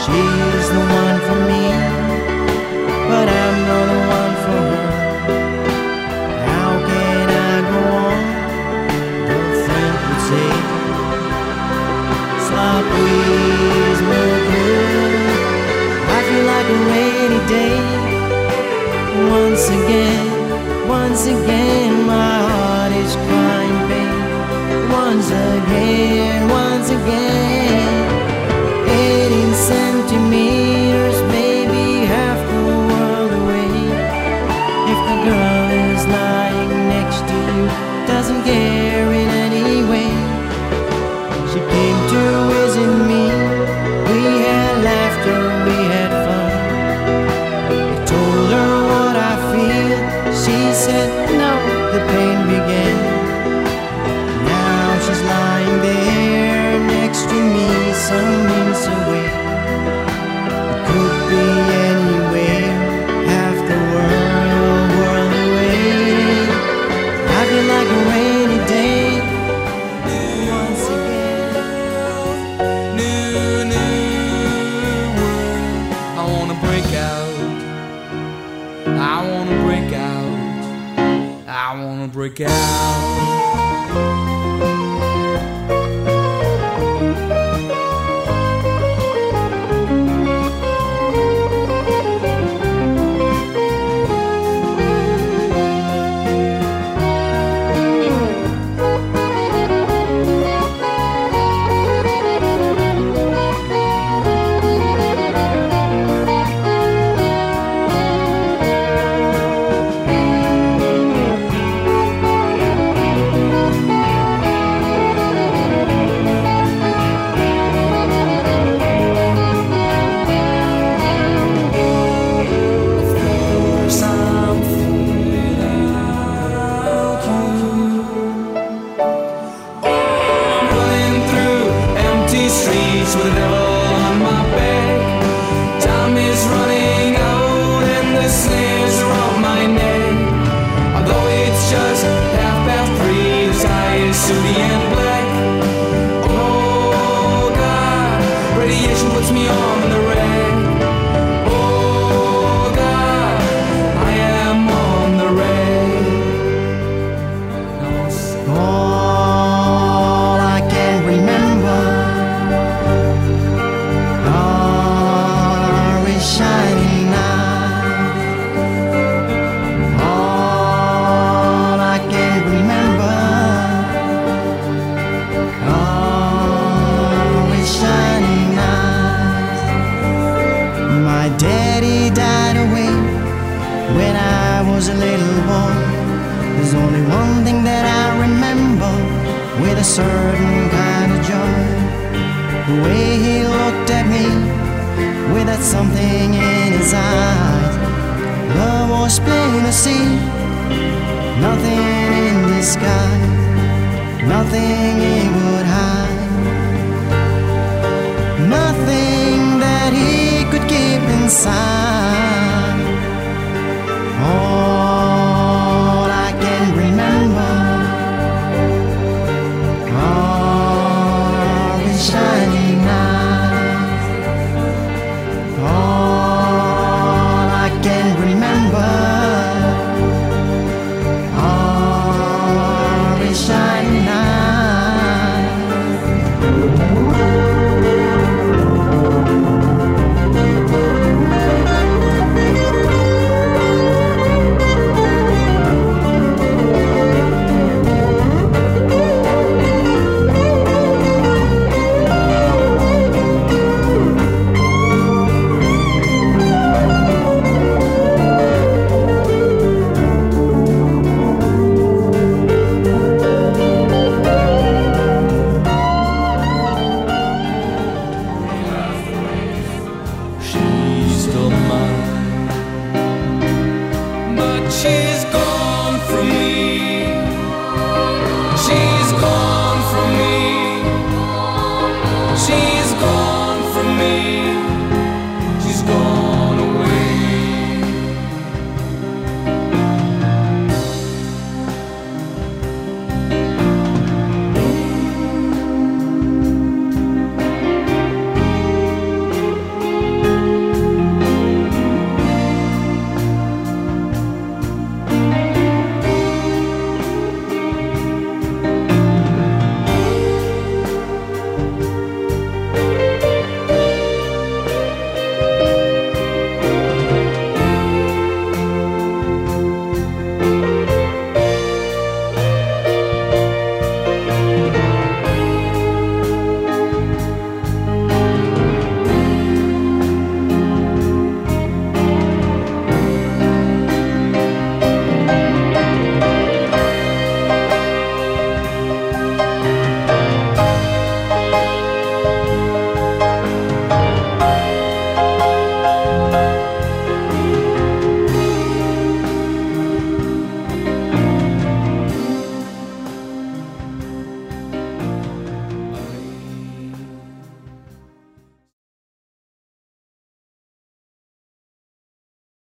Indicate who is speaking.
Speaker 1: She's the one for me, but I'm not the one for her. How can I go on? The friend would say, slop breeze, no good. I feel like a rainy day. Once again, my heart is crying pain. Once again, 18 centimeters, maybe half the world away. If the girl is lying next to you, doesn't care in any way. She came to visit me, we had laughter, we had fun. I told her what I feel, she said no, the pain began. Now she's lying there next to me, some minutes away. It could be anywhere, half the world away. I feel like a rainy day. Once again,
Speaker 2: new world. I wanna break out. I wanna break out. I wanna break out. With the devil on my back, time is running out and the snares are on my neck. Although it's just 3:30, the sky is sooty and black. Oh God, radiation puts me on the rack. Oh God, I am on the rack.
Speaker 1: all I can remember shining eyes. All I can remember is shining eyes. My daddy died away when I was a little boy. There's only one thing that I remember with a certain kind of joy. The way he looked at me with that something in his eyes. Love was plain to see, nothing in the sky, nothing he would hide, nothing that he could keep inside.